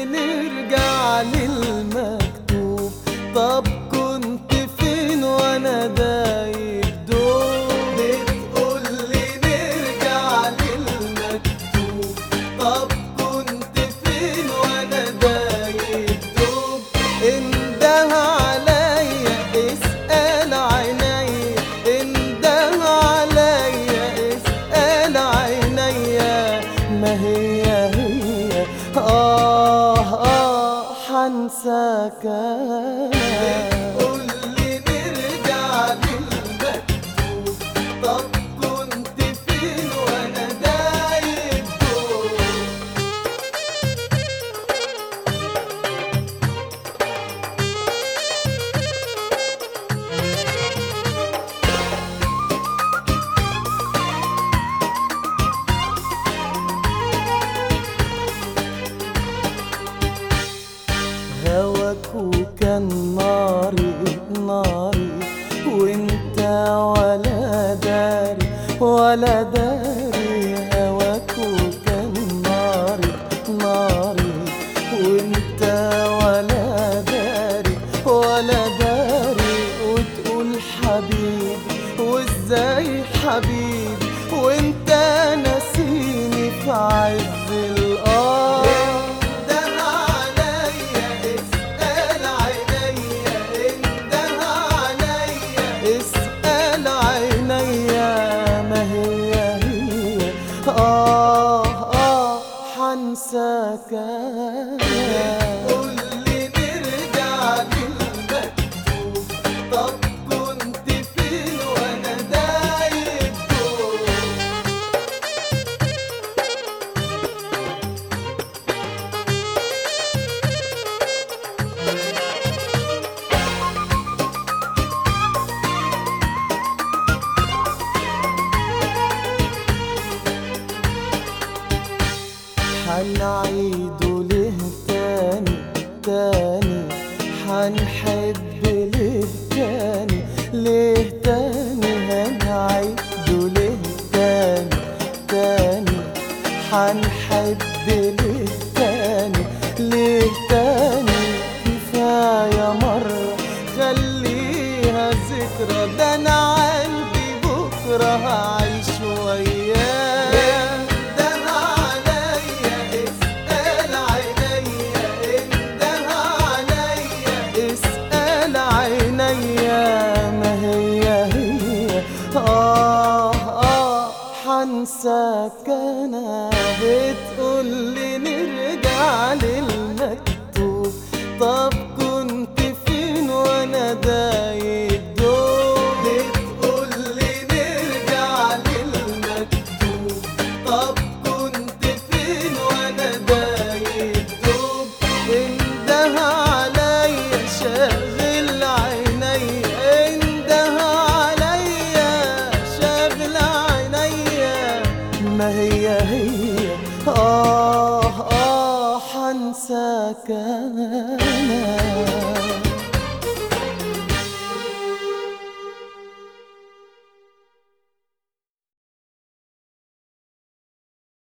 نرجع للمكتوب. طب كنت فين وانا دايب دوب؟ بتقولي نرجع للمكتوب. طب كنت فين وانا دايب دوب؟ انده عليا اسأل عينيا، انده عليا اسأل عينيا. ما هي حنساك بتقولي نرجع للمكتوب. طب كنت فين وانا دايب دوب؟ هواك وكان ناري ناري، وانت ولا داري ولا داري. هواك وكان ناري ناري، وانت ولا داري ولا داري. وتقول حبيبي وازاي حبيبي وانت ناسيني في عز القمر. حنساك بتقولي نرجع للمكتوب. طب كنت فين وانا دايب دوب؟ حنعيده ليه تاني تاني؟ حنحب ليه تاني ليه تاني؟ هنعيده ليه تاني تاني؟ حنحب ليه تاني ليه تاني؟ كفاية مرة خليها ذكرى، ده أنا قلبي بكرة هعيش وياه. حنساك أنا بتقولي نرجع للمكتوب. طب كنت فين وانا دايب دوب؟ بتقولي نرجع للمكتوب. طب كنت فين وانا دايب دوب؟ انده عليا شاغل عينيا، انده عليا شاغل عينيا. ما هي حنساك أنا.